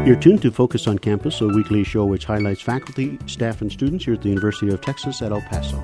You're tuned to Focus on Campus, a weekly show which highlights faculty, staff, and students here at the University of Texas at El Paso.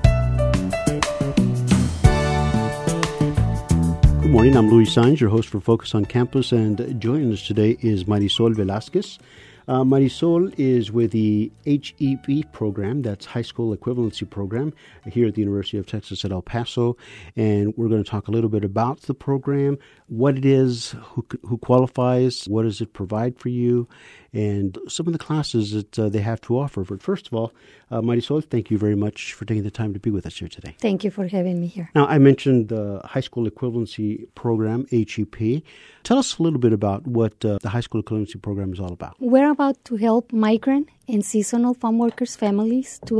Good morning, I'm Luis Saenz, your host for Focus on Campus, and joining us today is Marisol Velasquez. Marisol is with the HEP program, that's High School Equivalency Program, here at the University of Texas at El Paso. And we're going to talk a little bit about the program, what it is, who qualifies, what does it provide for you, and some of the classes that they have to offer. But first of all, Marisol, thank you very much for taking the time to be with us here today. Thank you for having me here. Now, I mentioned the High School Equivalency Program, HEP. Tell us a little bit about what the High School Equivalency Program is all about. We're about to help migrant and seasonal farm workers' families to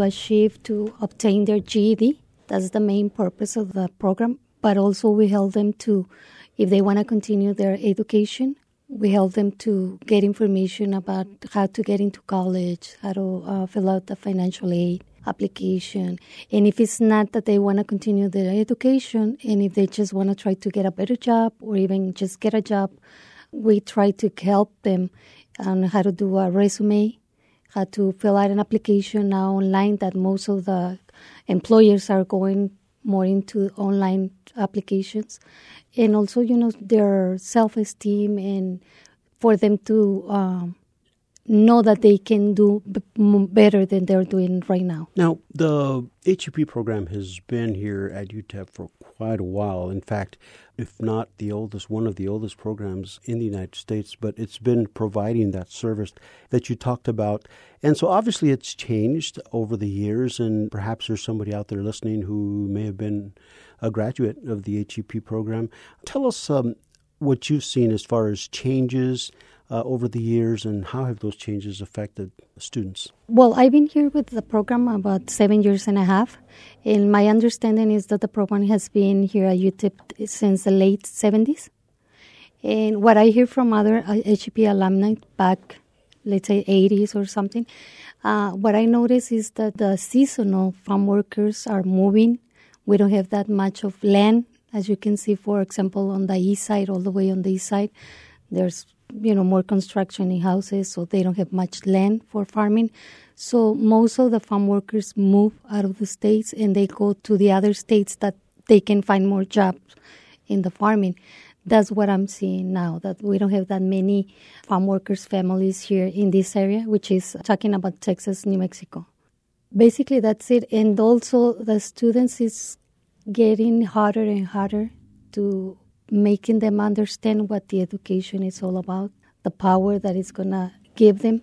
obtain their GED. That's the main purpose of the program. But also we help them to, if they want to continue their education, we help them to get information about how to get into college, how to fill out the financial aid application. And if it's not that they want to continue their education, and if they just want to try to get a better job or even just get a job, we try to help them on how to do a resume, how to fill out an application now online, that most of the employers are going more into online applications. And also, their self-esteem, and for them to know that they can do better than they're doing right now. Now, the HEP program has been here at UTEP for quite a while. In fact, if not the oldest, one of the oldest programs in the United States, but it's been providing that service that you talked about. And so obviously it's changed over the years, and perhaps there's somebody out there listening who may have been a graduate of the HEP program. Tell us what you've seen as far as changes over the years, and how have those changes affected students? Well, I've been here with the program about 7.5 years, and my understanding is that the program has been here at UTEP since the late 70s. And what I hear from other HEP alumni back, let's say 80s or something, what I notice is that the seasonal farm workers are moving. We don't have that much of land, as you can see, for example, on the east side, all the way on the east side. There's more construction in houses, so they don't have much land for farming. So most of the farm workers move out of the states, and they go to the other states that they can find more jobs in the farming. That's what I'm seeing now, that we don't have that many farm workers' families here in this area, which is talking about Texas, New Mexico. Basically, that's it. And also the students is getting harder and harder to making them understand what the education is all about, the power that it's going to give them,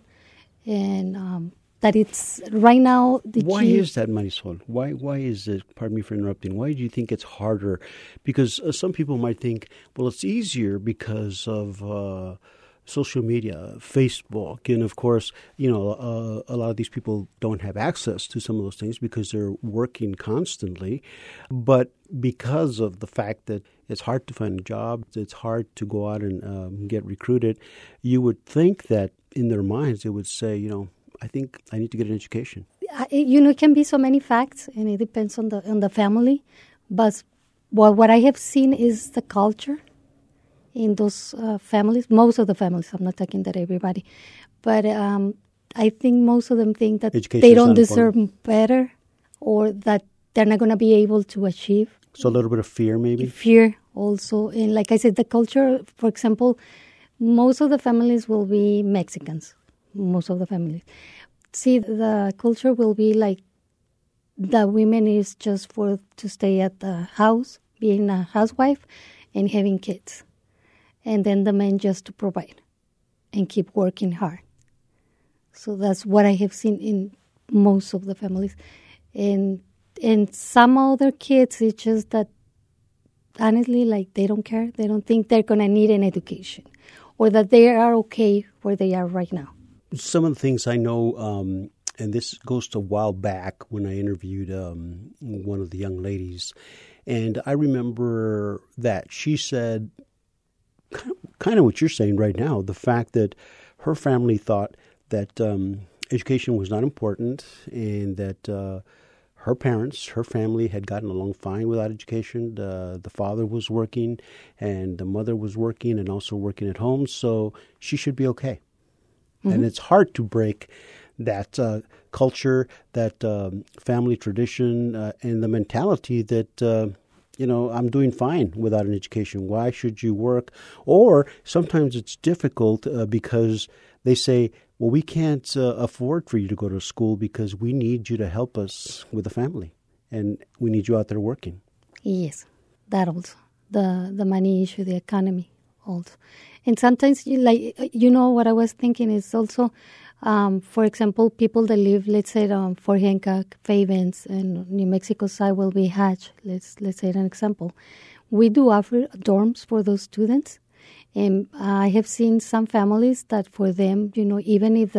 and that it's right now. Why is that, Marisol? Why is it, pardon me for interrupting, why do you think it's harder? Because some people might think, well, it's easier because of social media, Facebook, and of course, a lot of these people don't have access to some of those things because they're working constantly. But because of the fact that it's hard to find a job, it's hard to go out and get recruited, you would think that in their minds they would say, I think I need to get an education. It can be so many facts, and it depends on the family. But what I have seen is the culture in those families, most of the families. I'm not talking that everybody, but I think most of them think that education they don't deserve better, or that they're not going to be able to achieve. So a little bit of fear, maybe? Fear also. And like I said, the culture, for example, most of the families will be Mexicans, most of the families. See, the culture will be like the women is just to stay at the house, being a housewife and having kids. And then the men just to provide and keep working hard. So that's what I have seen in most of the families. And some other kids, it's just that, honestly, like they don't care. They don't think they're going to need an education, or that they are okay where they are right now. Some of the things I know, and this goes to a while back when I interviewed one of the young ladies, and I remember that she said kind of what you're saying right now, the fact that her family thought that education was not important, and that her parents, her family had gotten along fine without education. The father was working and the mother was working and also working at home, so she should be okay. And it's hard to break that culture, that family tradition, and the mentality that, I'm doing fine without an education. Why should you work? Or sometimes it's difficult because they say, well, we can't afford for you to go to school because we need you to help us with the family. And we need you out there working. Yes, that also. The money issue, the economy also. And sometimes, what I was thinking is also, for example, people that live, let's say, Fort Hancock, Favens, and New Mexico side will be Hatch. Let's say an example. We do offer dorms for those students. And I have seen some families that for them, even if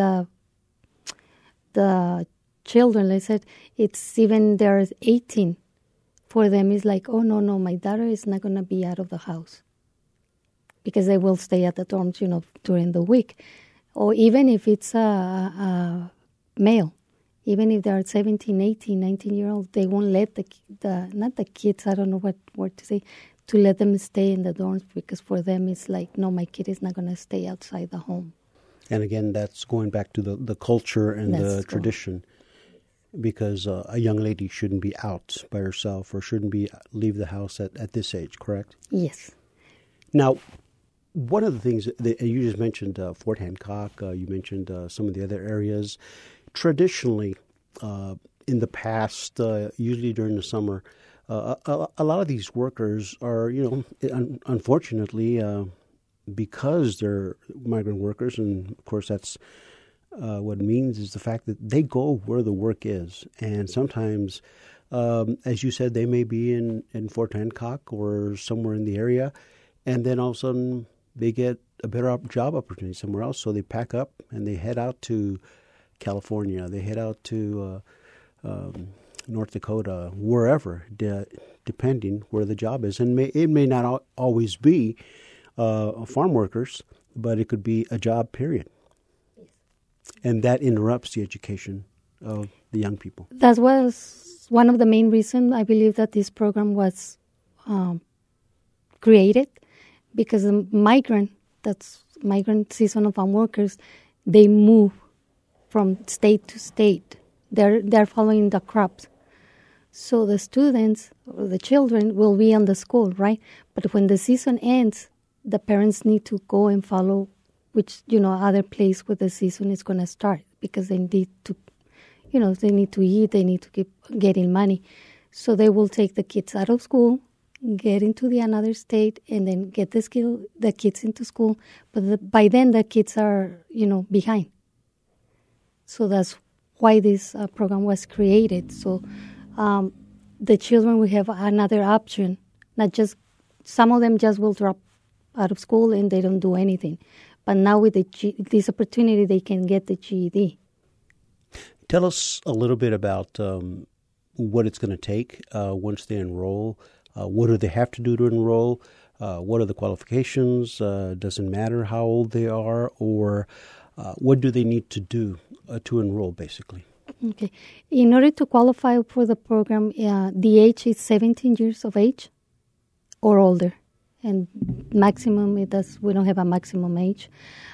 the children, let's say, it's even they're 18, for them it's like, oh, no, my daughter is not going to be out of the house because they will stay at the dorms, during the week. Or even if it's a male, even if they're 17, 18, 19-year-olds, they won't let not the kids, I don't know what word to say, to let them stay in the dorms because for them it's like, no, my kid is not going to stay outside the home. And again, that's going back to the culture and the tradition. Because a young lady shouldn't be out by herself or shouldn't leave the house at this age, correct? Yes. Now, one of the things that you just mentioned, Fort Hancock, you mentioned some of the other areas. Traditionally, in the past, usually during the summer, a lot of these workers are, unfortunately, because they're migrant workers, and of course that's what it means is the fact that they go where the work is. And sometimes, as you said, they may be in Fort Hancock or somewhere in the area, and then all of a sudden they get a better job opportunity somewhere else. So they pack up and they head out to California. They head out to North Dakota, wherever, depending where the job is. And it may not always be farm workers, but it could be a job, period. And that interrupts the education of the young people. That was one of the main reasons I believe that this program was created, because the migrant seasonal farm workers, they move from state to state. They're following the crops. So the students or the children will be on the school, right? But when the season ends, the parents need to go and follow which, other place where the season is going to start, because they need to, they need to eat, they need to keep getting money. So they will take the kids out of school, get into another state, and then get the kids into school. But by then the kids are, behind. So that's why this program was created. So the children will have another option, not just, some of them just will drop out of school and they don't do anything. But now with this opportunity, they can get the GED. Tell us a little bit about what it's going to take once they enroll. What do they have to do to enroll? What are the qualifications? Doesn't matter how old they are, or what do they need to do to enroll, basically? Okay. In order to qualify for the program, the age is 17 years of age or older. And maximum, we don't have a maximum age.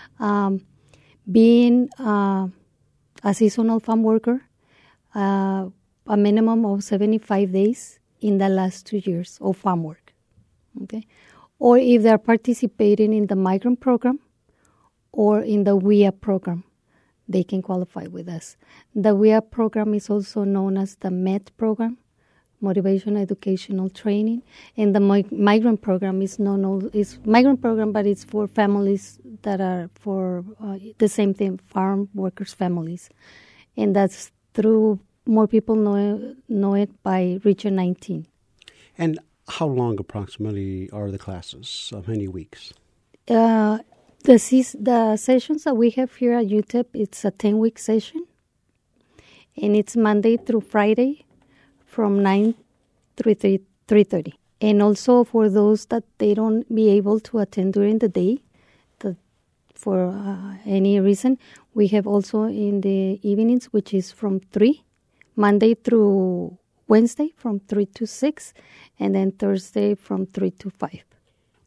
Being a seasonal farm worker, a minimum of 75 days in the last 2 years of farm work. Okay, or if they're participating in the migrant program or in the WIA program, they can qualify with us. The WIA program is also known as the MET program, Motivation Educational Training, and the migrant program is migrant program, but it's for families that are for the same thing, farm workers' families, and that's through more people know it by Region 19. And how long approximately are the classes? How many weeks? The sessions that we have here at UTEP, it's a 10-week session, and it's Monday through Friday, from 9 to 3:30. And also for those that they don't be able to attend during the day, for any reason, we have also in the evenings, which is from 3, Monday through Wednesday from 3 to 6, and then Thursday from 3 to 5.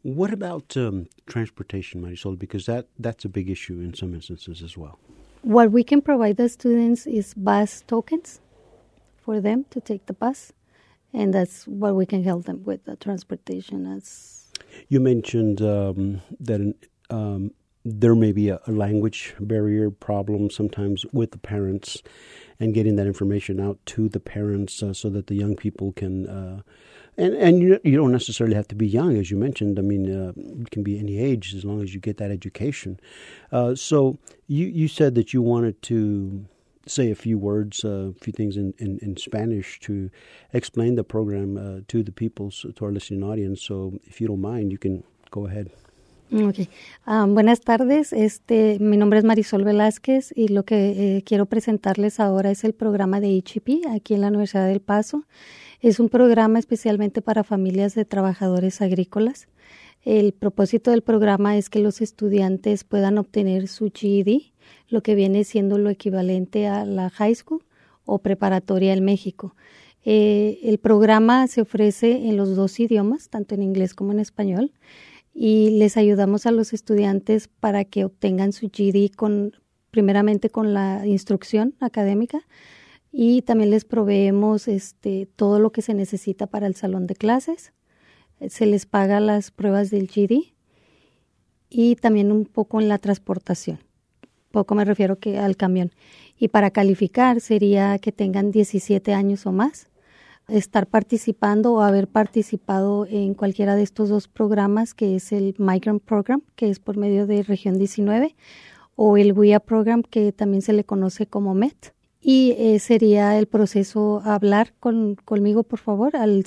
What about transportation, Marisol? Because that's a big issue in some instances as well. What we can provide the students is bus tokens for them to take the bus, and that's what we can help them with, the transportation. You mentioned that there may be a language barrier problem sometimes with the parents and getting that information out to the parents so that the young people can and you don't necessarily have to be young, as you mentioned. I mean, it can be any age as long as you get that education. So you said that you wanted to say a few words, a few things in Spanish to explain the program to the people, to our listening audience. So if you don't mind, you can go ahead. Okay. Buenas tardes. Mi nombre es Marisol Velázquez y lo que quiero presentarles ahora es el programa de HEP aquí en la Universidad del Paso. Es un programa especialmente para familias de trabajadores agrícolas. El propósito del programa es que los estudiantes puedan obtener su GED, lo que viene siendo lo equivalente a la high school o preparatoria en México. El programa se ofrece en los dos idiomas, tanto en inglés como en español, y les ayudamos a los estudiantes para que obtengan su GED primeramente con la instrucción académica, y también les proveemos todo lo que se necesita para el salón de clases. Se les paga las pruebas del GED y también un poco en la transportación. Poco me refiero que al camión. Y para calificar sería que tengan 17 años o más, estar participando o haber participado en cualquiera de estos dos programas, que es el Migrant Program, que es por medio de Región 19, o el WIA Program, que también se le conoce como MET. Y sería el proceso hablar conmigo, por favor, al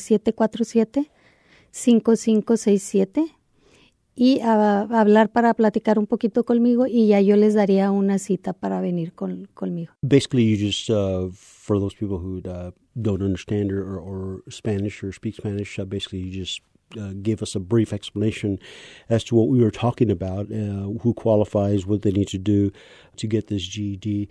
747-5567 y hablar para platicar un poquito conmigo, y ya yo les daría una cita para venir conmigo. Basically, you just, for those people who don't understand or Spanish or speak Spanish, basically you just give us a brief explanation as to what we were talking about, who qualifies, what they need to do to get this GED.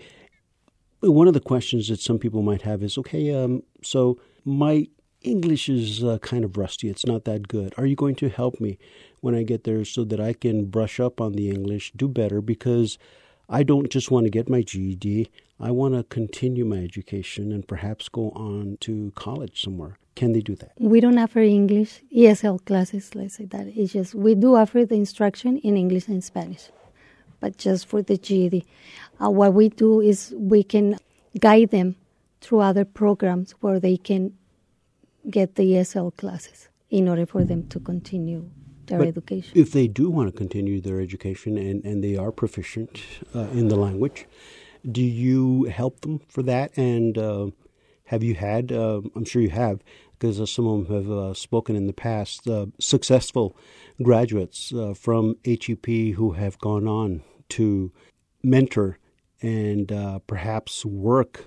One of the questions that some people might have is, okay, so my English is kind of rusty. It's not that good. Are you going to help me when I get there so that I can brush up on the English, do better? Because I don't just want to get my GED. I want to continue my education and perhaps go on to college somewhere. Can they do that? We don't offer English ESL classes, let's say that. It's just we do offer the instruction in English and Spanish, but just for the GED. What we do is we can guide them through other programs where they can get the ESL classes in order for them to continue their education. If they do want to continue their education and they are proficient in the language, do you help them for that? And have you had, I'm sure you have, because some of them have spoken in the past, successful graduates from HEP who have gone on to mentor and perhaps work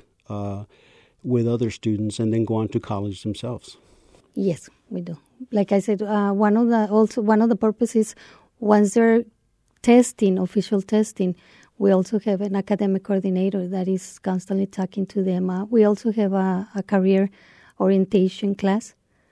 with other students and then go on to college themselves. Yes, we do. Like I said, one of the purposes, once they're testing, official testing, we also have an academic coordinator that is constantly talking to them. We also have a career orientation class.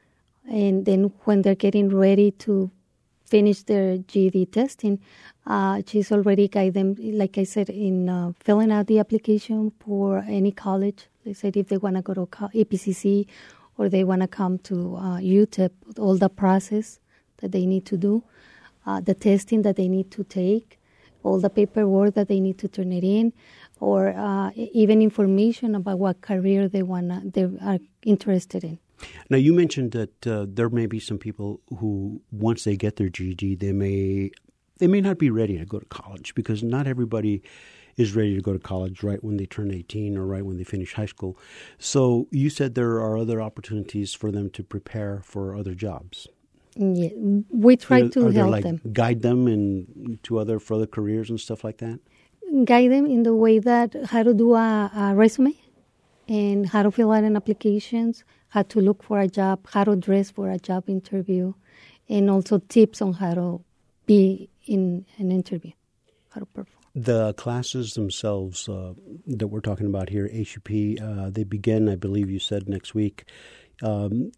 And then when they're getting ready to finish their GED testing, she's already guided them, like I said, in filling out the application for any college. They said if they want to go to EPCC or they want to come to UTEP, all the process that they need to do, the testing that they need to take, all the paperwork that they need to turn it in, or even information about what career they are interested in. Now, you mentioned that there may be some people who, once they get their GED, they may not be ready to go to college, because not everybody is ready to go to college right when they turn 18 or right when they finish high school. So you said there are other opportunities for them to prepare for other jobs. Yeah, we try to help them. Guide them for other careers and stuff like that? Guide them in the way that how to do a resume and how to fill out an applications, how to look for a job, how to dress for a job interview, and also tips on how to be in an interview, how to perform. The classes themselves that we're talking about here, HEP, they begin, I believe you said, next week.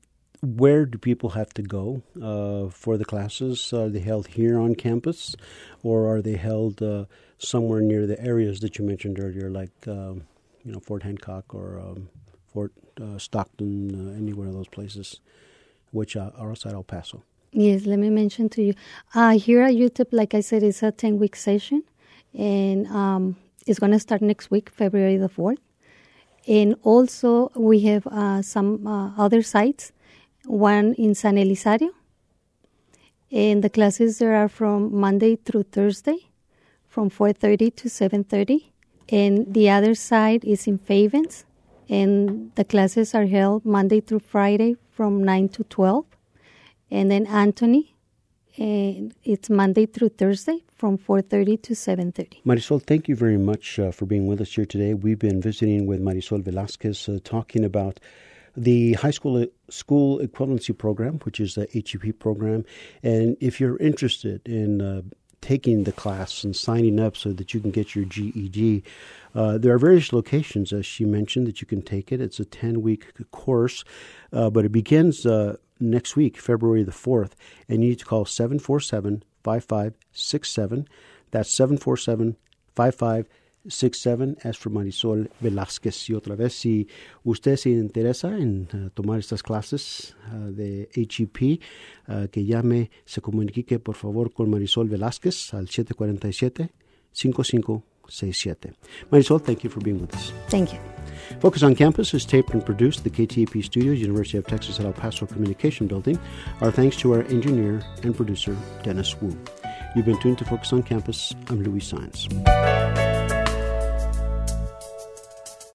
where do people have to go for the classes? Are they held here on campus, or are they held somewhere near the areas that you mentioned earlier, like Fort Hancock or Fort Stockton, anywhere of those places, which are outside El Paso? Yes, let me mention to you. Here at UTEP, like I said, it's a 10-week session, and it's going to start next week, February the 4th. And also, we have some other sites, one in San Elizario. And the classes there are from Monday through Thursday, from 4:30 to 7:30. And the other side is in Favens. And the classes are held Monday through Friday from 9 to 12. And then Anthony, and it's Monday through Thursday from 4:30 to 7:30. Marisol, thank you very much for being with us here today. We've been visiting with Marisol Velasquez, talking about the high school equivalency program, which is the HEP program. And if you're interested in taking the class and signing up so that you can get your GED, there are various locations, as she mentioned, that you can take it. It's a 10-week course, but it begins next week, February the 4th, and you need to call 747-5567. That's 747-5567. As for Marisol Velázquez. Y otra vez, si usted se interesa en tomar estas clases de HEP, que llame, se comunique por favor con Marisol Velázquez al 747-5567. Marisol, thank you for being with us. Thank you. Focus on Campus is taped and produced at the KTAP Studios, University of Texas at El Paso Communication Building. Our thanks to our engineer and producer, Dennis Wu. You've been tuned to Focus on Campus. I'm Louis Saenz.